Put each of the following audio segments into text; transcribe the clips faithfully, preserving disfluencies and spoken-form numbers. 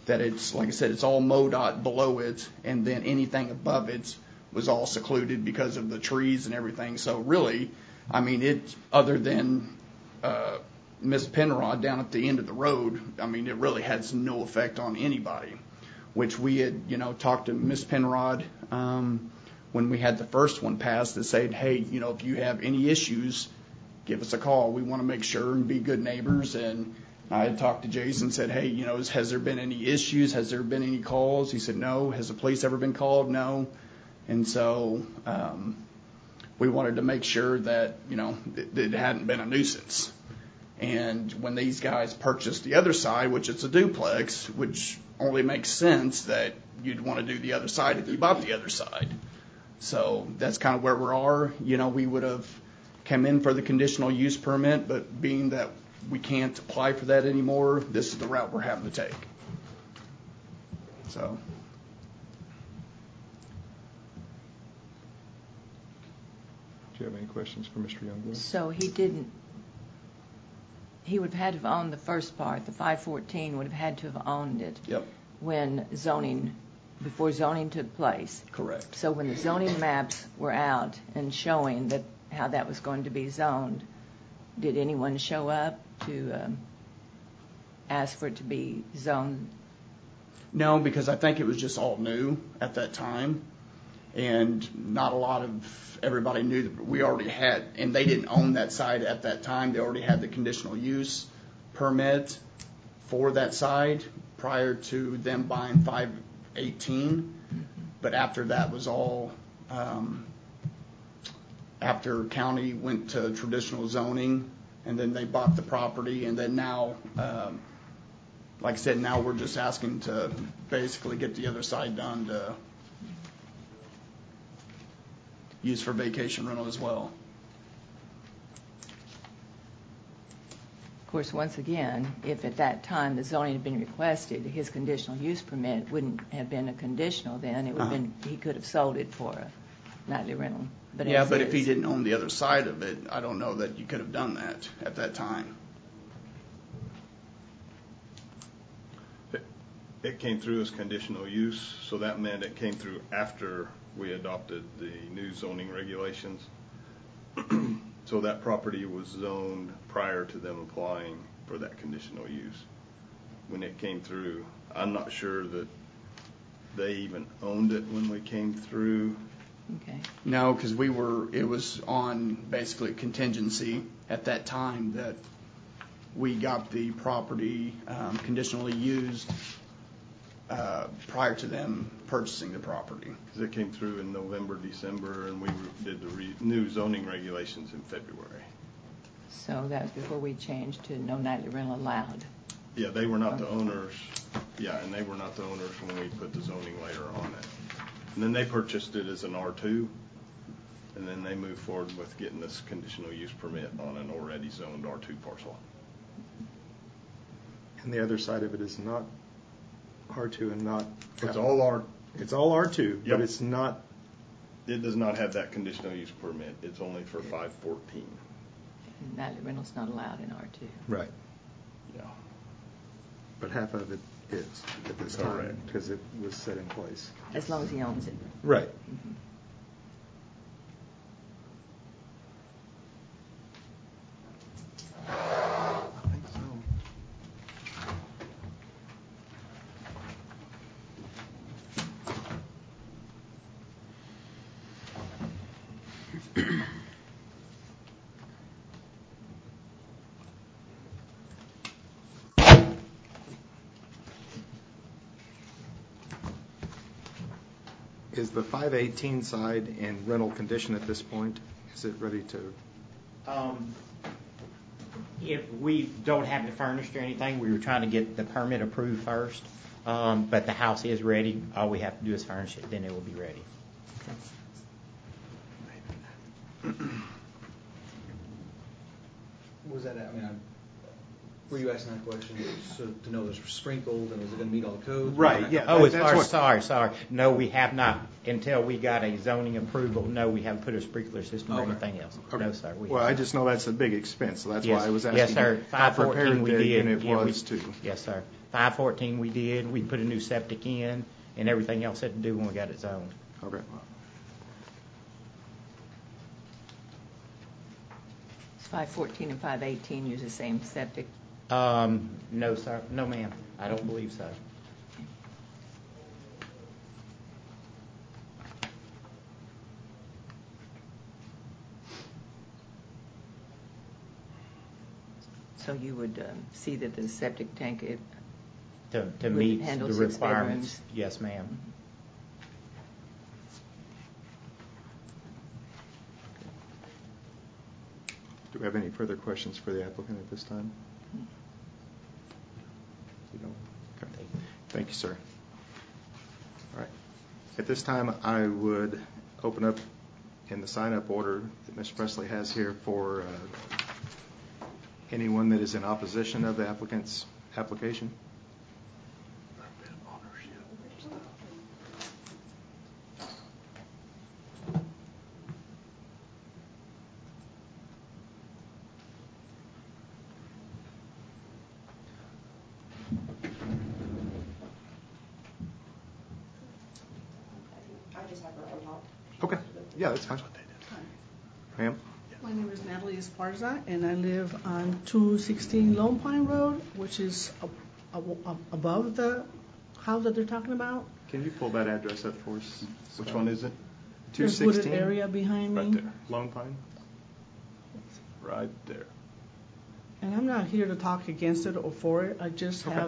that it's, like I said, it's all MoDOT below it, and then anything above it was all secluded because of the trees and everything. So really, I mean, it, other than uh, Miss Penrod down at the end of the road, I mean, it really has no effect on anybody, which we had, you know, talked to Miss Penrod um, when we had the first one passed, that said, hey, you know, if you have any issues, give us a call. We want to make sure and be good neighbors. And I had talked to Jason and said, hey, you know, has there been any issues? Has there been any calls? He said, no. Has the police ever been called? No. And so um, we wanted to make sure that, you know, it, it hadn't been a nuisance. And when these guys purchased the other side, which it's a duplex, which only makes sense that you'd want to do the other side if you bought the other side. So that's kind of where we are. You know, we would have come in for the conditional use permit, but being that we can't apply for that anymore, this is the route we're having to take. So. Do you have any questions for Mister Youngblood? So he didn't, he would have had to have owned the first part, the five fourteen would have had to have owned it. Yep. When zoning, before zoning took place. Correct. So when the zoning maps were out and showing that how that was going to be zoned, did anyone show up to um, ask for it to be zoned? No, because I think it was just all new at that time, and not a lot of everybody knew that we already had, and they didn't own that side at that time. They already had the conditional use permit for that side prior to them buying five eighteen, mm-hmm. But after that was all, um, after county went to traditional zoning, and then they bought the property, and then now, um, like I said, now we're just asking to basically get the other side done to use for vacation rental as well. Of course, once again, if at that time the zoning had been requested, his conditional use permit wouldn't have been a conditional then. It would have uh-huh. been, he could have sold it for a nightly rental. But yeah, but is, if he didn't own the other side of it, I don't know that you could have done that at that time. It, it came through as conditional use, so that meant it came through after we adopted the new zoning regulations. So that property was zoned prior to them applying for that conditional use. When it came through, I'm not sure that they even owned it when we came through. Okay. No, because we were, it was on basically contingency at that time that we got the property um, conditionally used uh, prior to them purchasing the property. Because it came through in November, December, and we did the re- new zoning regulations in February. So that was before we changed to no nightly rental allowed. Yeah, they were not the owners. Yeah, and they were not the owners when we put the zoning later on it. And then they purchased it as an R two, and then they moved forward with getting this conditional use permit on an already zoned R two parcel. And the other side of it is not R two and not... It's all R. It's all R two, Yep. But it's not... It does not have that conditional use permit. It's only for five fourteen. And nightly rental's not allowed in R two. Right. Yeah. But half of it is at this time Correct. because it was set in place. As long as he owns it. Right. Mm-hmm. I think so. Is the five eighteen side in rental condition at this point? Is it ready to? Um, if we don't have it furnished or anything, we were trying to get the permit approved first. Um, but the house is ready. All we have to do is furnish it, then it will be ready. Was that, I mean, I, were you asking that question so to know it was sprinkled and was it going to meet all the codes? Right, yeah. Oh, as That's far as, what- sorry, sorry. No, we have not, until we got a zoning approval, no, we haven't put a sprinkler system or Okay. anything else. Okay. No, sir. We Well, I haven't. just know that's a big expense, so that's yes. why I was asking Yes, sir. how five fourteen prepared we the did. unit Yeah, we- was too. Yes, sir. five fourteen we did. We put a new septic in, and everything else had to do when we got it zoned. Okay. five fourteen and five eighteen use the same septic. Um, no, sir. No, ma'am. I don't believe so. So you would um, see that the septic tank, it, To, to Would meet handle the six requirements. bedrooms. Yes, ma'am. Do we have any further questions for the applicant at this time? You don't? Okay. Thank you, sir. All right. At this time, I would open up in the sign-up order that Miz Presley has here for uh, anyone that is in opposition of the applicant's application. I just have her own talk. Okay. Yeah, that's fine. Ma'am? My name is Natalie Esparza, and I live on two sixteen Lone Pine Road, which is a- a- a- above the house that they're talking about. Can you pull that address up for us? Which one is it? two There's sixteen? wooded area behind me. Right there. Lone Pine? Right there. And I'm not here to talk against it or for it. I just Okay. have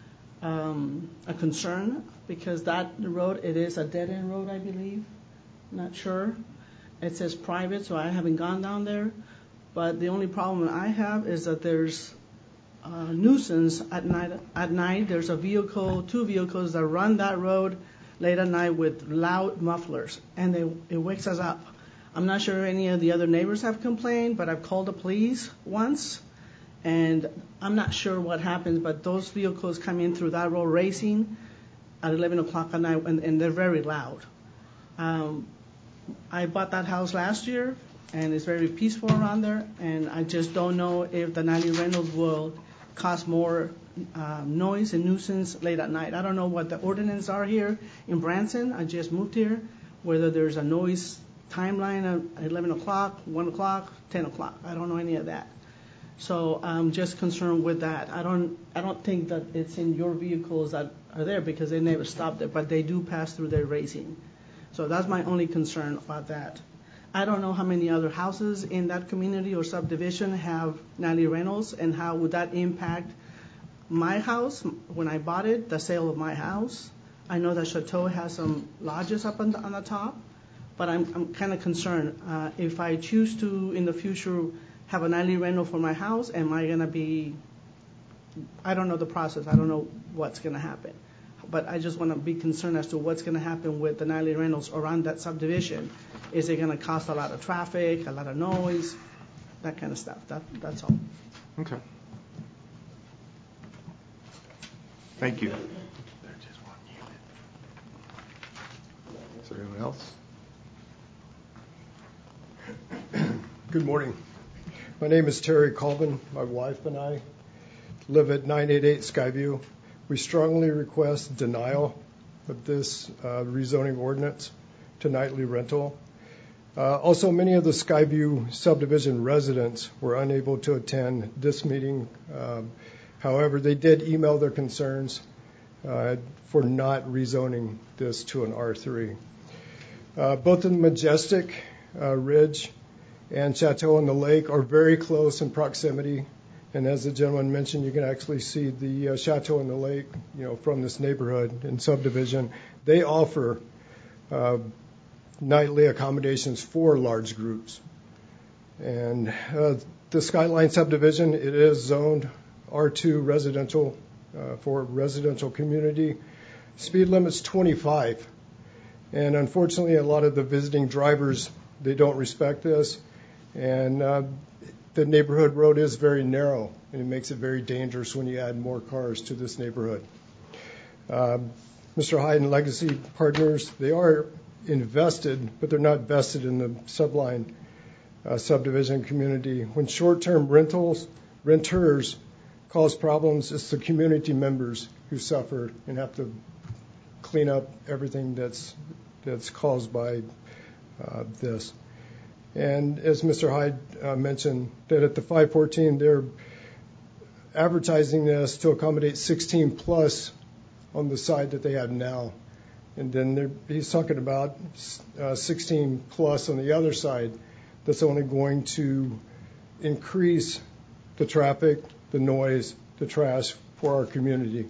um, a concern because that road, it is a dead-end road, I believe. Not sure. It says private, so I haven't gone down there. But the only problem I have is that there's a nuisance at night. At night, there's a vehicle, two vehicles that run that road late at night with loud mufflers, and they, it wakes us up. I'm not sure any of the other neighbors have complained, but I've called the police once, and I'm not sure what happens, but those vehicles come in through that road racing at eleven o'clock at night, and, and they're very loud. Um, I bought that house last year, and it's very peaceful around there, and I just don't know if the Natalie Reynolds will cause more um, noise and nuisance late at night. I don't know what the ordinances are here in Branson. I just moved here, whether there's a noise timeline at eleven o'clock, one o'clock, ten o'clock. I don't know any of that. So I'm just concerned with that. I don't, I don't think that it's in your vehicles that are there because they never stop there, but they do pass through there racing. So that's my only concern about that. I don't know how many other houses in that community or subdivision have Natalie Reynolds, and how would that impact my house when I bought it, the sale of my house. I know that Chateau has some lodges up on the, on the top, but I'm, I'm kind of concerned. Uh, if I choose to, in the future, have a Natalie Reynolds for my house, am I going to be, I don't know the process. I don't know what's going to happen. But I just want to be concerned as to what's going to happen with the Natalie Reynolds around that subdivision. Is it going to cause a lot of traffic, a lot of noise, that kind of stuff? That, that's all. Okay. Thank you. Is there anyone else? Good morning. My name is Terry Colvin. My wife and I live at nine eighty-eight Skyview. We strongly request denial of this uh, rezoning ordinance to nightly rental. Uh, also, many of the Skyview subdivision residents were unable to attend this meeting. Um, however, they did email their concerns uh, for not rezoning this to an R three. Uh, both the Majestic uh, Ridge and Chateau on the Lake are very close in proximity. And as the gentleman mentioned, you can actually see the uh, Chateau on the Lake, you know, from this neighborhood and subdivision. They offer uh, nightly accommodations for large groups. And uh, the Skyline subdivision, it is zoned R two residential uh, for residential community. Speed limit's twenty-five. And unfortunately, a lot of the visiting drivers, they don't respect this. And uh, the neighborhood road is very narrow, and it makes it very dangerous when you add more cars to this neighborhood. Um, Mister Hyde and Legacy Partners, they are invested, but they're not vested in the Subline uh, subdivision community. When short-term rentals, renters cause problems, it's the community members who suffer and have to clean up everything that's that's caused by uh, this. And as Mister Hyde uh, mentioned, that at the five fourteen, they're advertising this to accommodate sixteen plus on the side that they have now. And then he's talking about uh, sixteen plus on the other side. That's only going to increase the traffic, the noise, the trash for our community.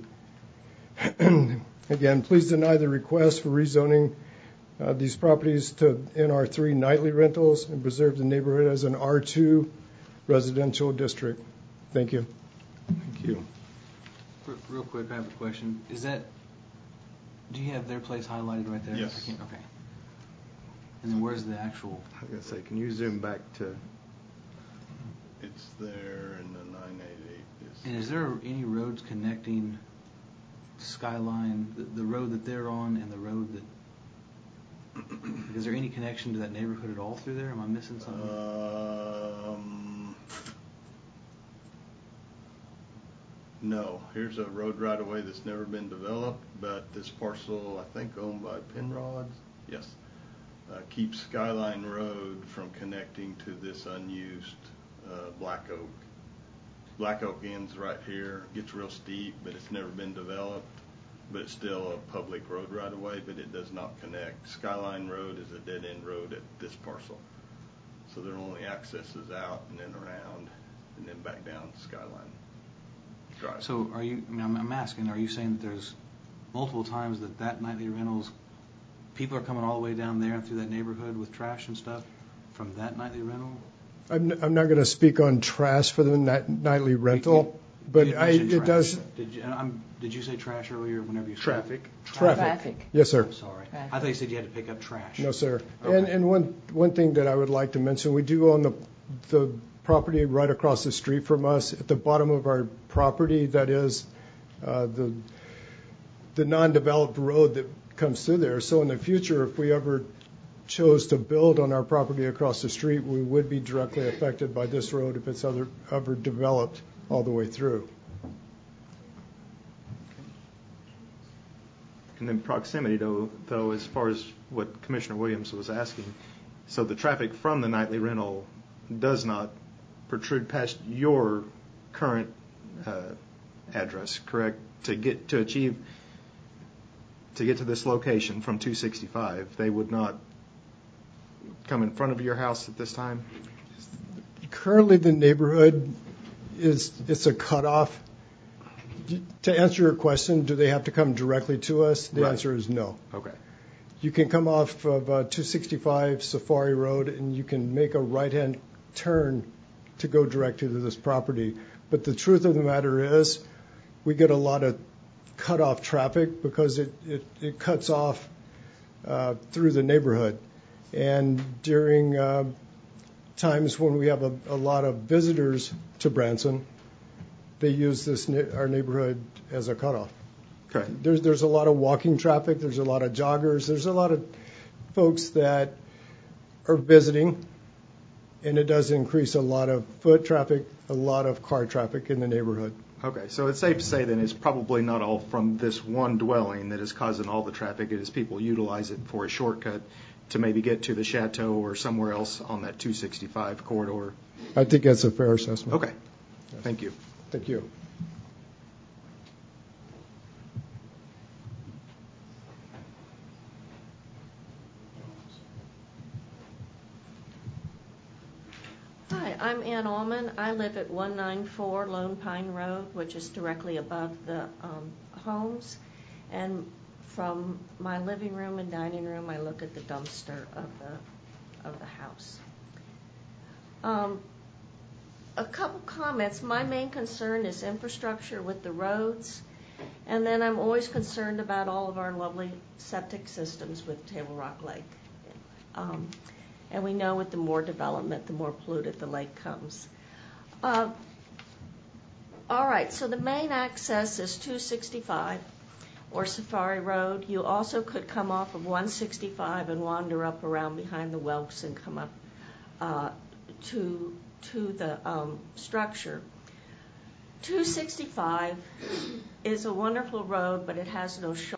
Again, please deny the request for rezoning uh, these properties to N R three nightly rentals and preserve the neighborhood as an R two residential district. Thank you. Thank you. Real quick, I have a question. Is that, do you have their place highlighted right there? Yes. I can't, okay. And then where's the actual? I was going to say, can you zoom back to, It's there in the nine eighty-eight. And is there any roads connecting Skyline, the, the road that they're on and the road that, is there any connection to that neighborhood at all through there? Am I missing something? Um, no, here's a road right away that's never been developed, but this parcel, I think owned by Penrod's, yes, uh, keeps Skyline Road from connecting to this unused uh, Black Oak. Black Oak ends right here, gets real steep, but it's never been developed. But it's still a public road right away, but it does not connect. Skyline Road is a dead end road at this parcel. So their only access is out and then around and then back down Skyline Drive. So are you, I mean, I'm, I'm asking, are you saying that there's multiple times that that nightly rentals, people are coming all the way down there and through that neighborhood with trash and stuff from that nightly rental? I'm, I'm not going to speak on trash for the night, nightly rental, but You I, mentioned it trash. does. Did you, I'm, did you say trash earlier whenever you said Traffic. Traffic. Traffic. Yes, sir. I'm sorry. Traffic. I thought you said you had to pick up trash. No, sir. Okay. And and one one thing that I would like to mention, we do own the the property right across the street from us. At the bottom of our property, that is uh, the the non-developed road that comes through there. So in the future, if we ever chose to build on our property across the street, we would be directly affected by this road if it's other, ever developed all the way through. and then proximity, though, though, as far as what Commissioner Williams was asking, so the traffic from the nightly rental does not protrude past your current uh, address, correct? To get to achieve to get to this location from two sixty-five, they would not come in front of your house at this time? Currently, the neighborhood is it's a cutoff. To answer your question, do they have to come directly to us? The Right. answer is no. Okay. You can come off of uh, two sixty-five Safari Road and you can make a right-hand turn to go directly to this property. But the truth of the matter is, we get a lot of cut-off traffic because it, it, it cuts off uh, through the neighborhood. And during uh, times when we have a, a lot of visitors to Branson, they use this our neighborhood as a cutoff. Okay. There's there's a lot of walking traffic. There's a lot of joggers. There's a lot of folks that are visiting, and it does increase a lot of foot traffic, a lot of car traffic in the neighborhood. Okay, so it's safe to say then it's probably not all from this one dwelling that is causing all the traffic. It is people utilize it for a shortcut to maybe get to the chateau or somewhere else on that two sixty-five corridor. I think that's a fair assessment. Okay, thank you. Thank you. Hi, I'm Ann Allman. I live at one ninety-four Lone Pine Road, which is directly above the um, homes. And from my living room and dining room, I look at the dumpster of the of the house. Um, a couple comments. My main concern is infrastructure with the roads, and then I'm always concerned about all of our lovely septic systems with Table Rock Lake. Um, And we know with the more development, the more polluted the lake comes. Uh, all right, so the main access is two sixty-five or Safari Road. You also could come off of one sixty-five and wander up around behind the Welks and come up uh, to to the um, structure. two sixty-five is a wonderful road, but it has no shoulder.